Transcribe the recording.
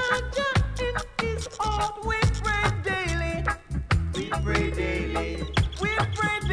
Elijah in his heart, we pray daily. We pray daily. We pray